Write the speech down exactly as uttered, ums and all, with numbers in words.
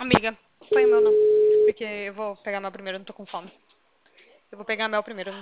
Amiga, põe o meu não. Porque eu vou pegar meu primeiro, eu não tô com fome. Eu vou pegar meu primeiro, eu não